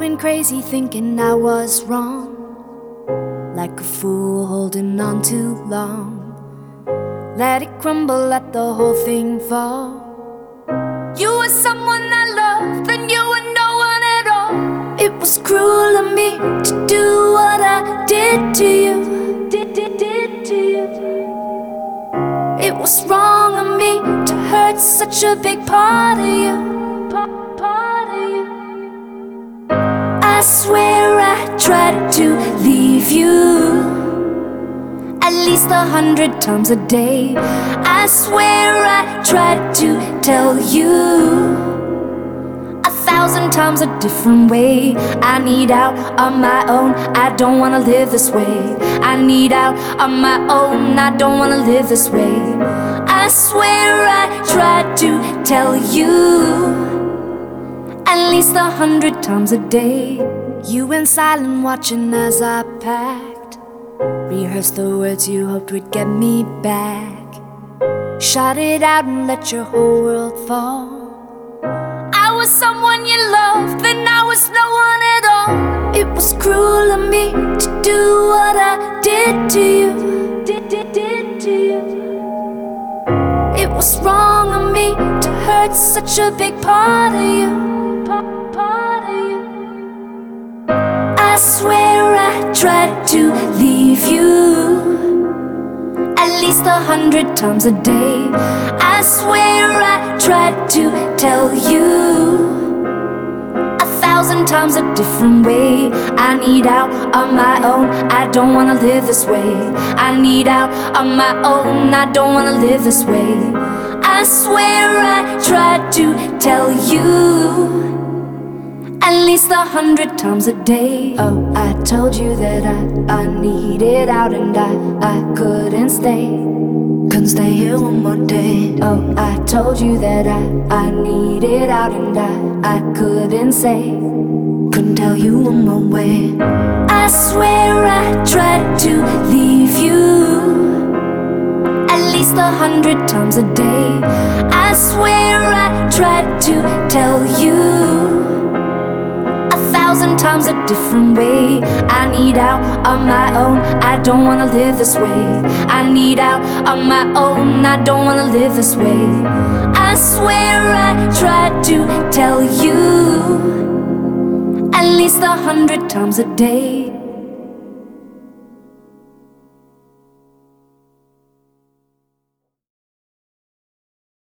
went crazy thinking I was wrong, like a fool holding on too long. Let it crumble, let the whole thing fall. You were someone I loved, then you were no one at all. It was cruel of me to do what I did to you. Did to you. It was wrong of me to hurt such a big part of you. Part of you. I swear I tried to leave you at least 100 times a day. I swear I tried to tell you 1,000 times a different way. I need out on my own, I don't wanna live this way. I need out on my own, I don't wanna live this way. I swear I tried to tell you at least 100 times a day. You went silent watching as I packed, rehearsed the words you hoped would get me back. Shot it out and let your whole world fall. I was someone you loved, then I was no one at all. It was cruel of me to do what I did to you. Did to you. It was wrong of me to hurt such a big part of you. Part of you. I swear I tried to leave you at least 100 times a day. I swear I tried to tell you 1,000 times a different way. I need out on my own, I don't wanna live this way. I need out on my own, I don't wanna live this way. I swear I tried to tell you at least 100 times a day. Oh, I told you that I needed out and I couldn't stay. Couldn't stay here one more day. Oh, I told you that I needed out and I couldn't say. Couldn't tell you one more way. I swear I tried to leave you at least 100 times a day. I swear I tried to tell you 1,000 times a different way. I need out on my own, I don't wanna live this way. I need out on my own, I don't wanna live this way. I swear I tried to tell you at least 100 times a day.